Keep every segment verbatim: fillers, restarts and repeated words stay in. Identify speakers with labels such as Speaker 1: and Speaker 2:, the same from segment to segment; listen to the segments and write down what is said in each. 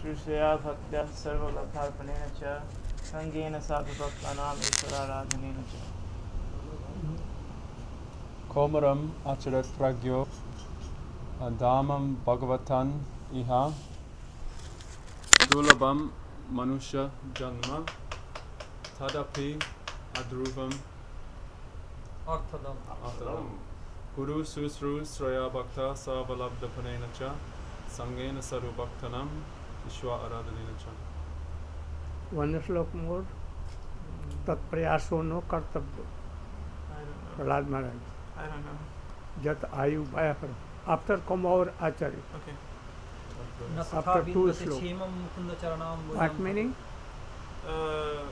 Speaker 1: शुश्रूषया भक्त्या सर्वलब्धार्पणेन च संगेन साधुभक्तानां ईश्वराराधनेन च
Speaker 2: Komaram acharat pragyo adamam bhagavatan iha dulabam manusha janma tadapi adruvam
Speaker 3: Arthadam.
Speaker 2: Arthadam. Guru susru sraya bhakta savalabdhapanena cha sangena saru bhaktanam ishwa aradhanena cha.
Speaker 4: One slok more. Tat prayaso no kartabyo. Prahlad Maharaj.
Speaker 1: I don't know.
Speaker 4: Jat ayu bhayapar. After come our Acharya.
Speaker 1: Okay.
Speaker 4: After two sloks.
Speaker 3: What
Speaker 4: What meaning?
Speaker 1: Uh,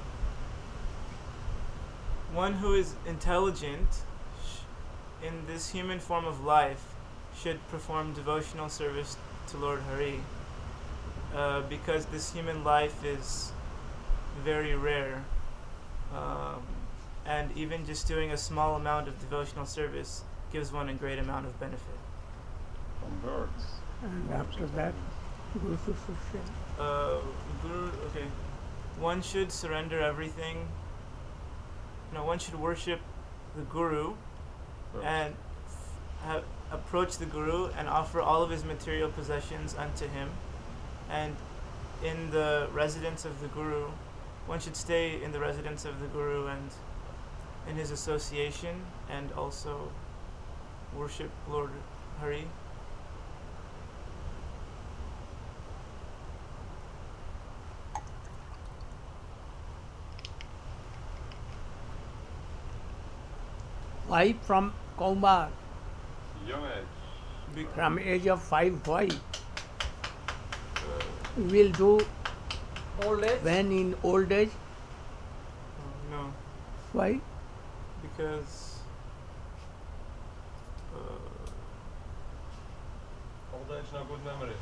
Speaker 1: one who is intelligent sh- in this human form of life should perform devotional service to Lord Hari uh, because this human life is very rare. Um, and even just doing a small amount of devotional service gives one a great amount of benefit.
Speaker 5: From birds.
Speaker 4: And after that, Guru Susrushya.
Speaker 1: Uh, Guru, okay. One should surrender everything. No, one should worship the Guru
Speaker 5: First.
Speaker 1: and ha- approach the Guru and offer all of his material possessions unto him. And in the residence of the Guru, one should stay in the residence of the Guru and in his association, and also worship Lord Hari.
Speaker 4: Why from Kaumar?
Speaker 5: Young age.
Speaker 1: Be-
Speaker 4: From age of five, why? Will do
Speaker 3: Old age?
Speaker 4: when in old age?
Speaker 1: no,
Speaker 4: Why?
Speaker 1: because uh,
Speaker 5: Old age, no good memory.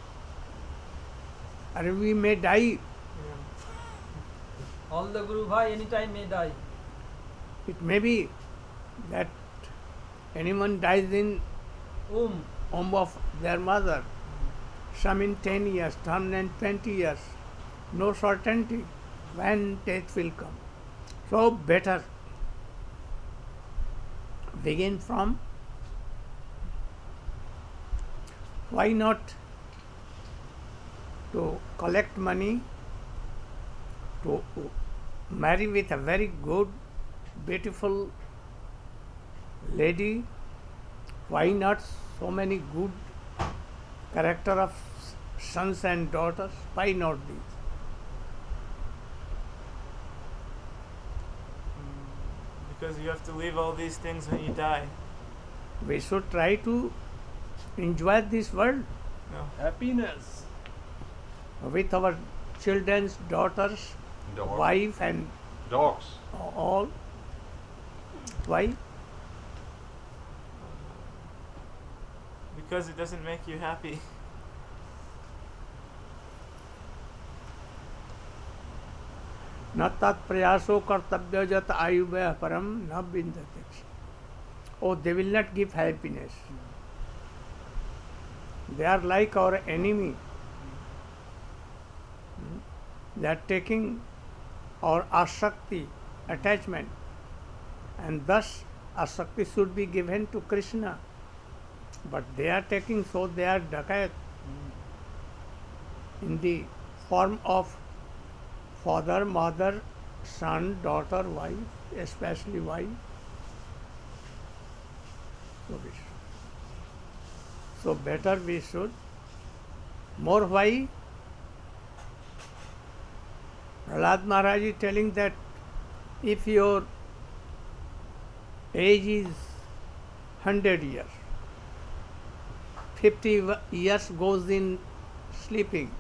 Speaker 4: Or we may die.
Speaker 1: yeah.
Speaker 3: All the Guru Bhai anytime may die.
Speaker 4: It may be that anyone dies in
Speaker 3: Um.
Speaker 4: womb of their mother. Some in ten years, some in twenty years. No certainty when death will come. So better begin from. Why not to collect money to marry with a very good, beautiful lady? Why not so many good character of sons and daughters? Why not these?
Speaker 1: Because you have to leave all these things when you die.
Speaker 4: We should try to enjoy this world
Speaker 1: No.
Speaker 2: Happiness.
Speaker 4: with our children's daughters,
Speaker 5: Dog.
Speaker 4: wife and
Speaker 5: Dogs.
Speaker 4: all. Why?
Speaker 1: Because it doesn't make you happy.
Speaker 4: न तत्प्रयासो कर्तव्य जत आयु व्यय परम न विन्दते. Oh, they will not give happiness. They are like our enemy. Hmm? They are taking our asakti, attachment, and thus asakti should be given to Krishna. But they are taking, so they are dakayat in the form of father, mother, son, daughter, wife, especially wife. So, we should. So better we should. More why? Prahlad Maharaj is telling that if your age is hundred years, fifty years goes in sleeping.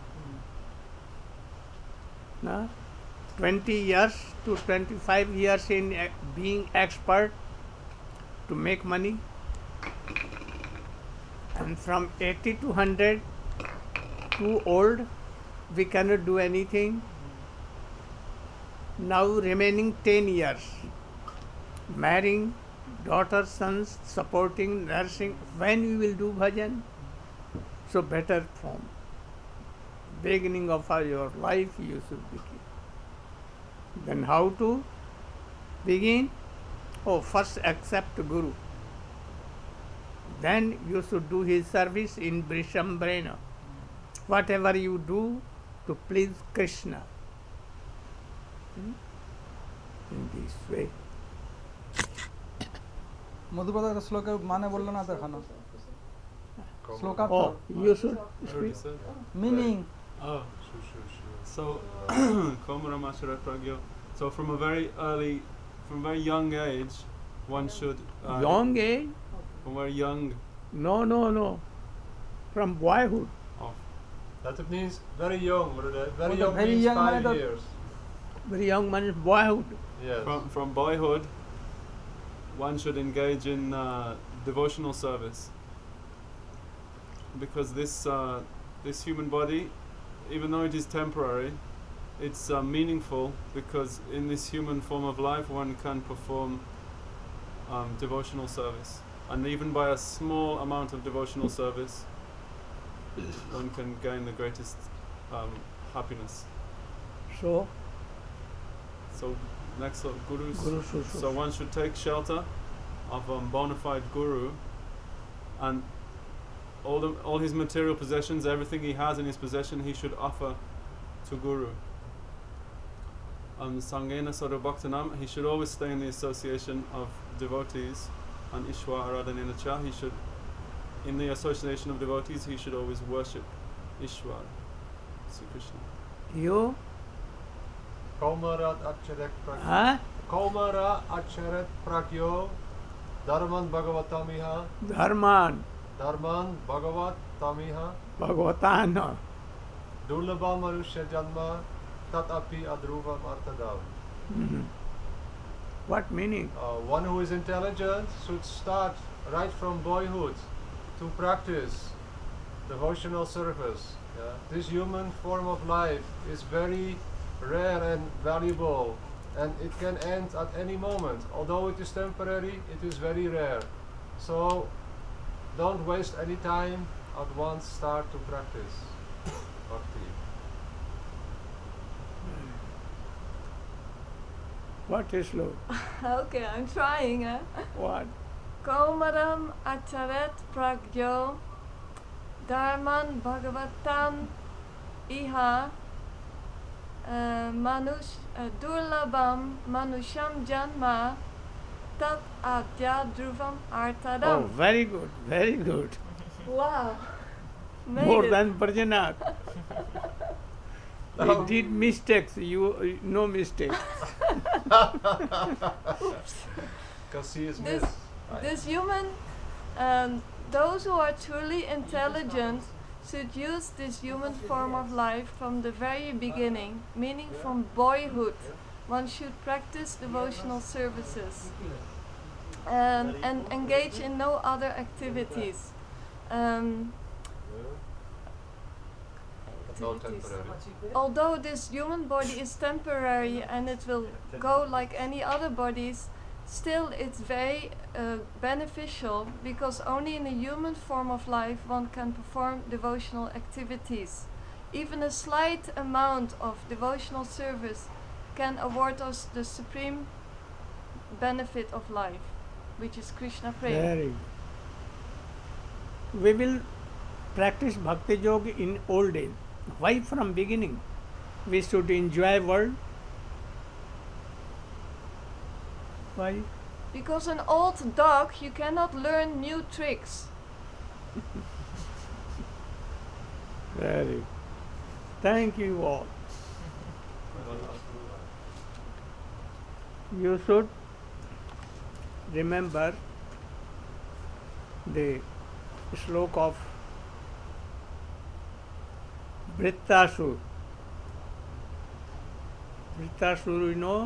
Speaker 4: Na? twenty years to twenty-five years in e- being expert to make money, and from eighty to one hundred too old, we cannot do anything. Now remaining ten years, marrying, daughter, sons, supporting, nursing, when we will do bhajan? So better form. beginning of your life you should begin. Then how to begin? Oh, first accept Guru. Then you should do his service in Brishambrena. Whatever you do to please Krishna. Hmm? In this way.
Speaker 3: মধুপাদা শ্লোকের মানে বললো না তো এখনো শ্লোকার্থ
Speaker 4: Oh, you should
Speaker 2: I already
Speaker 4: speak.
Speaker 2: said.
Speaker 3: Meaning
Speaker 2: Oh, sure, sure, sure. So, Komaram Asharat Pragyo. So, from a very early, from a very young age, one should. Uh,
Speaker 4: Young age?
Speaker 2: From very young.
Speaker 4: No, no, no. From boyhood.
Speaker 2: Oh,
Speaker 5: That it means very young, brother. Very
Speaker 3: Oh, the
Speaker 5: young
Speaker 3: very
Speaker 5: means
Speaker 3: young
Speaker 5: five
Speaker 3: man that-
Speaker 5: years.
Speaker 4: Very young man is boyhood.
Speaker 5: Yes.
Speaker 2: from from boyhood, one should engage in uh, devotional service. Because this uh, this human body, even though it is temporary, it's uh, meaningful because in this human form of life one can perform um, devotional service, and even by a small amount of devotional service, one can gain the greatest um, happiness.
Speaker 4: So,
Speaker 2: So next, uh, gurus.
Speaker 4: Guru should.
Speaker 2: So one should take shelter of a um, bona fide guru, and all the all his material possessions, everything he has in his possession, he should offer to guru. Um, Sangena Sarvabhaktanam, he should always stay in the association of devotees, and Ishwa Aradhanena Cha, he should, in the association of devotees, he should always worship Ishwar, Sri Krishna.
Speaker 4: You?
Speaker 5: Kaumara Acharat Pragyo.
Speaker 4: Huh?
Speaker 5: Kaumara Acharat Pragyo. Dharman Bhagavatamiha.
Speaker 4: Dharman.
Speaker 5: Dharman Bhagavatamiha.
Speaker 4: Bhagavatana.
Speaker 5: Durlabha Manushya Janma. Tatapi Adruvam Artadav.
Speaker 4: Mhm. What meaning?
Speaker 5: Uh, one who is intelligent should start right from boyhood to practice devotional service. Yeah? This human form of life is very rare and valuable, and it can end at any moment. Although it is temporary, it is very rare. So don't waste any time. At once start to practice bhakti.
Speaker 4: What is slow?
Speaker 6: Okay, I'm trying. Eh?
Speaker 4: What?
Speaker 6: Komaram acharet pragyo dharman bhagavatam iha uh, manush uh, durlabam manusham janma tat adya dhruvam artadam.
Speaker 4: Oh, very good, very good.
Speaker 6: Wow. Made
Speaker 4: More
Speaker 6: it.
Speaker 4: than Parjanak. He did mistakes, you uh, no mistakes.
Speaker 5: Because he is
Speaker 6: This-
Speaker 5: missed.
Speaker 6: This human, um, those who are truly intelligent should use this human form of life from the very beginning, meaning from boyhood. One should practice devotional services um, and engage in no other activities. Um,
Speaker 5: No temporary.
Speaker 6: although this human body is temporary and it will go like any other bodies, still it's very uh, beneficial because only in a human form of life one can perform devotional activities. Even a slight amount of devotional service can award us the supreme benefit of life, which is Krishna prema.
Speaker 4: Very good. We will practice Bhakti Yoga in old age. Why from beginning? We should enjoy world. Why?
Speaker 6: Because an old dog, you cannot learn new tricks.
Speaker 4: Very good. Thank you all. You should remember the slok of Vrittasur. Vrittasur, you know?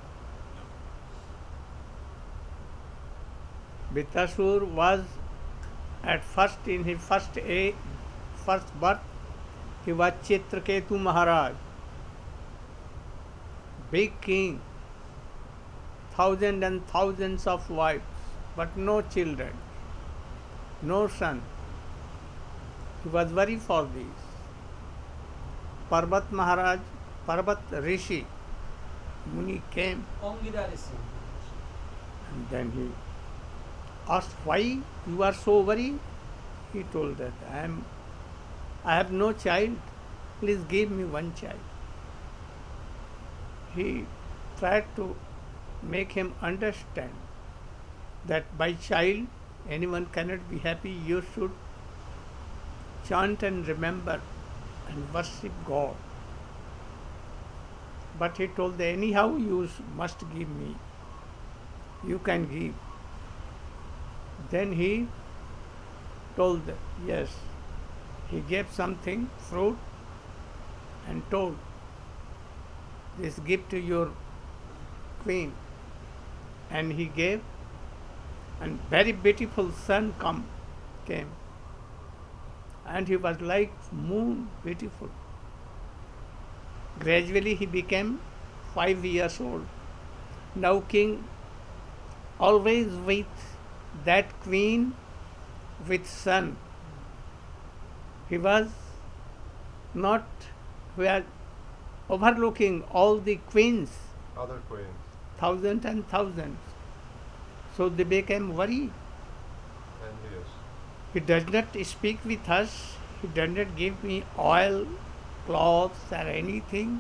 Speaker 4: Vrittasur was at first in his first a first birth, he was Chitraketu Maharaj, big king, thousands and thousands of wives, but no children, no son. He was worried for this. Parvat Maharaj, Parvat Rishi, Muni came and then he asked why you are so worried. He told that I am, I have no child. Please give me one child. He tried to make him understand that by child anyone cannot be happy. You should chant and remember and worship God. But he told that anyhow you must give me. You can give. Then he told that, yes, he gave something, fruit, and told, this gift to your queen. And he gave, and very beautiful sun come, came. And he was like moon, beautiful. Gradually he became five years old. Now king always with that queen with son. He was not where overlooking all the queens,
Speaker 5: Other queens.
Speaker 4: thousands and thousands. So they became worried.
Speaker 5: Envious.
Speaker 4: He does not speak with us. He does not give me oil, clothes or anything.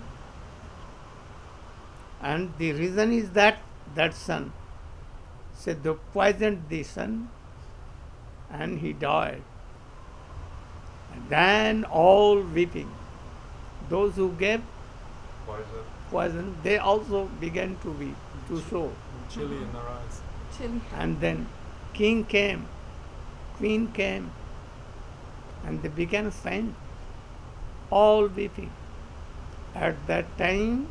Speaker 4: And the reason is that that son said they poisoned the son and he died. And then all weeping. Those who gave
Speaker 5: Poison.
Speaker 4: poison, they also began to weep, to show.
Speaker 2: Chili in their eyes.
Speaker 6: Chili.
Speaker 4: And then king came, queen came, and they began faint, all weeping. At that time,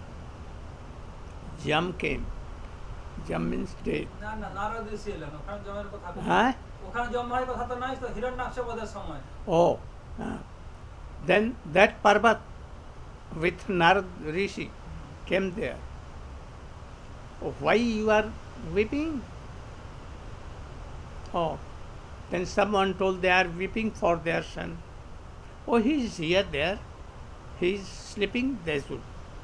Speaker 4: Jam came. Jam means death.
Speaker 3: না না নারদ ঋষি এলেন ওখানে জমের কথা বলছেন।
Speaker 4: Huh?
Speaker 3: ওখানে জম ভাইয়ের কথা তো নাই তো হিরণ্যাক্ষ বধের সময়
Speaker 4: Oh, ah. Then that Parvat with Narad Rishi came there. Oh, why you are weeping? Oh, then someone told they are weeping for their son. Oh, he is here there. He is sleeping, they should.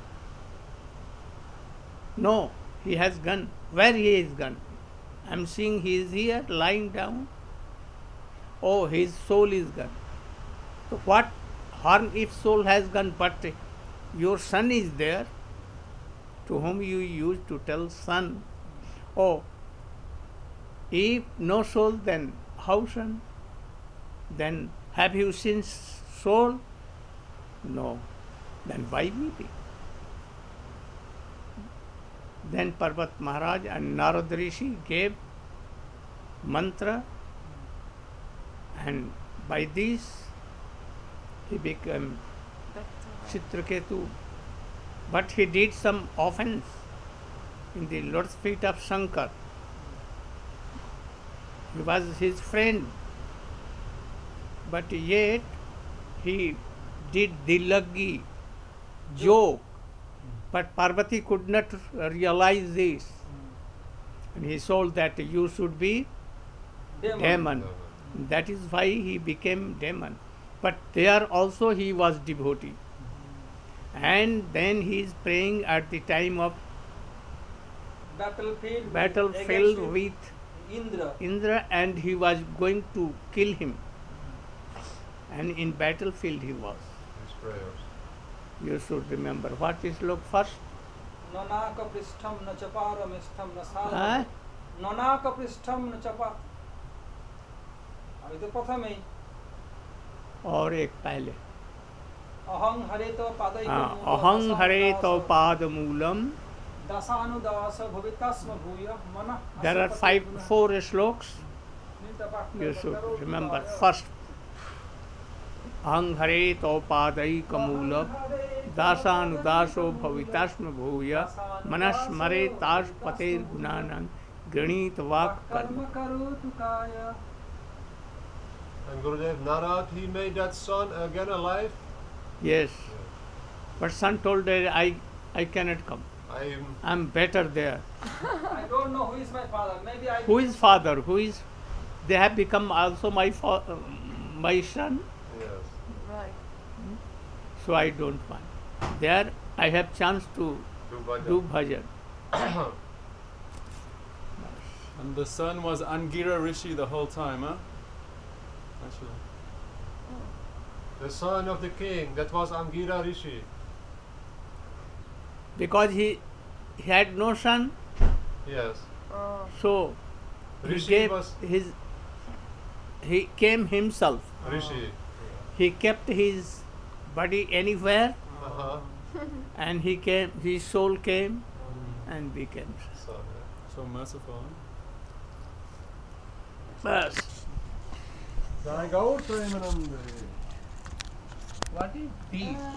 Speaker 4: No, he has gone. Where he is gone? I am seeing he is here lying down. Oh, his soul is gone. So what harm if soul has gone, but your son is there, to whom you used to tell son. Oh, if no soul, then how son? Then have you seen soul? No. Then why weeping? Then Parvat Maharaj and Narad Rishi gave mantra, and by this he became Chitraketu. But he did some offense in the Lord's feet of Shankar. He was his friend, but yet he did dilagi, joke. But Parvati could not realize this. And he told that you should be
Speaker 3: demon
Speaker 4: demon. That is why he became demon. But there also he was devotee. And then he is praying at the time of
Speaker 3: battlefield
Speaker 4: battlefield
Speaker 3: against
Speaker 4: with
Speaker 3: Indra
Speaker 4: Indra, and he was going to kill him. And in battlefield he was.
Speaker 5: His prayers.
Speaker 4: You should remember. What is look first?
Speaker 3: ननाक पृष्ठम न चपारमिष्ठम न
Speaker 4: Huh?
Speaker 3: सार ननाक पृष्ठम न चपा अभी तो प्रथम ही
Speaker 4: और एक पहले
Speaker 3: अहं हरे तो पादई
Speaker 4: हाँ, अहं हरे तो पाद मूलम.
Speaker 3: दशानुदास भवितस्म भूय मन
Speaker 4: There are five, four slokes. You should remember. First, अहं हरे तो पादई कमूलम दासानुदासो भवितास्म भूय मनस्मरे तास पतेर गुणानं गणित वाक कर्म.
Speaker 3: कर्म करो तुकाय
Speaker 5: And Gurudev Narad, he made that son again alive.
Speaker 4: Yes. But son told her, I, I cannot come.
Speaker 5: I'm
Speaker 4: I am better there.
Speaker 3: I don't know who is my father. Maybe I
Speaker 4: Who is father? Who is? They have become also my fa- uh, my son.
Speaker 5: yes.
Speaker 6: Right.
Speaker 4: so I don't want. There I have chance to
Speaker 5: Do bhajan.
Speaker 4: do bhajan.
Speaker 2: And the son was Angira Rishi the whole time, huh? Actually.
Speaker 5: The son of the king, that was Angira Rishi.
Speaker 4: Because he, he had no son,
Speaker 5: Yes.
Speaker 6: Oh.
Speaker 4: so he
Speaker 5: Rishi
Speaker 4: gave
Speaker 5: was
Speaker 4: his, he came himself.
Speaker 5: Rishi.
Speaker 4: He kept his body anywhere,
Speaker 5: Uh-huh.
Speaker 4: and he came, his soul came and became.
Speaker 5: So, yeah.
Speaker 2: So merciful, huh?
Speaker 4: Bas.
Speaker 3: What is deep?